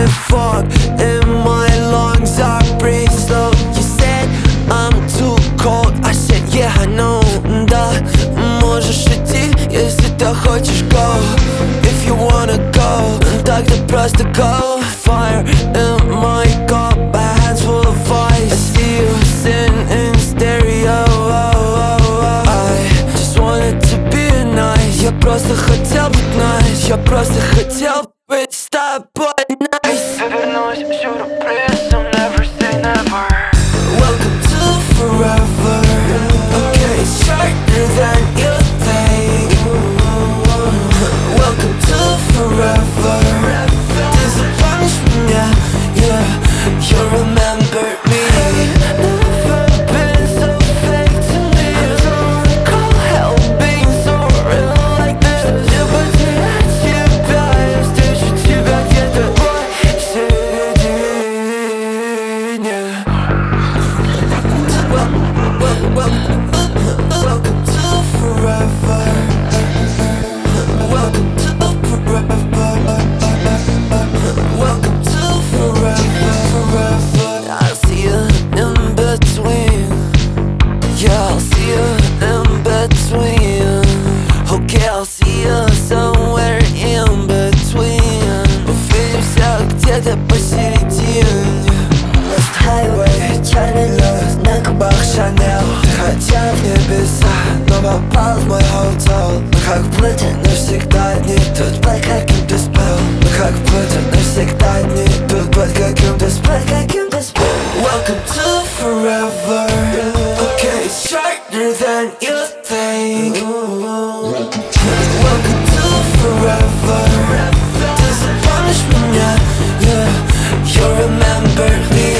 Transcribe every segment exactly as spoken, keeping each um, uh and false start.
the fog in my lungs, I breathe slow. You said I'm too cold, I said yeah, I know. Да, можешь идти, если ты хочешь go. If you wanna go, тогда просто go. Fire in my cup, a handful of ice. I see you sitting in stereo. I just wanted to be nice. Я просто хотел быть nice. Я просто хотел быть с тобой nice. Вернусь сюрпризом, never say never. Welcome to forever. Okay, it's shorter than you think. Welcome to forever. Disappointment, yeah, yeah. You remember me. Never been so fake to me. I don't recall hell being so real like this. Либо терять себя, я встречу тебя где-то посередине. Welcome to forever. Welcome to forever. Welcome to forever, forever. I'll see you in between. Yeah, I'll see you in between. Okay, I'll see you somewhere in between. Увидимся где-то посередине. Lost highway, черный лес, на губах Шанель. Хотя в небеса, но попал в мой hotel. Мы как плыты, навсегда не тут под каким-то spell. Мы как плыты, навсегда не тут под каким-то spell, каким-то spell. Welcome to forever. Okay, it's shorter than you think. Welcome to forever. Disappointment, yeah, yeah. You remember me.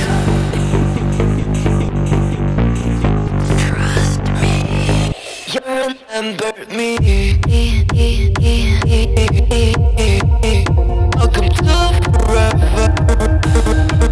You remember me. Welcome to forever.